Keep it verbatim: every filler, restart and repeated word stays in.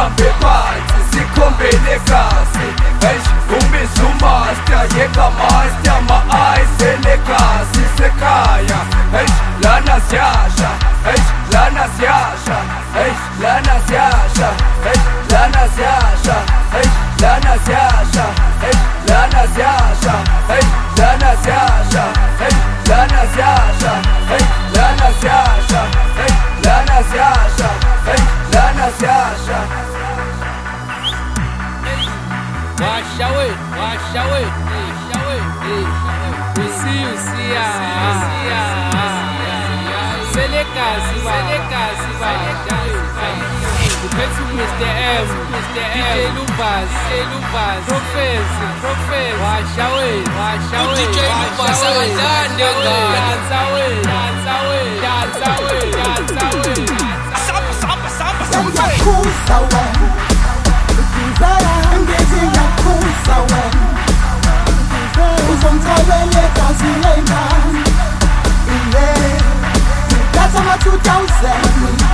sihambe phansi sikhombele kasi. Eish ubiza umaster yeka master ma-ice elegasi sekhaya. Eish lana siyasha, eish lana siyasha, eish lana siyasha, eish lana siyasha, eish lana siyasha, eish lana siyasha, eish lana siyasha, eish lana siyasha, eish lana siyasha, eish lana siyasha, eish lana siyasha. Wash away, wash away, wash away. We see you, see ya. Selekasi, selekasi, Uphethu Mister M, Mister M, D J Luvas, D J Luvas, Professor, Professor. Wash away, wash away, D J Luvas, dance away, dance away, dance away, dance away. Samba, samba, samba, samba. Yakuza wena, ngithi yakuza wena, uzongitholela igazi ley'ngane, yeah, that's on my two thousand.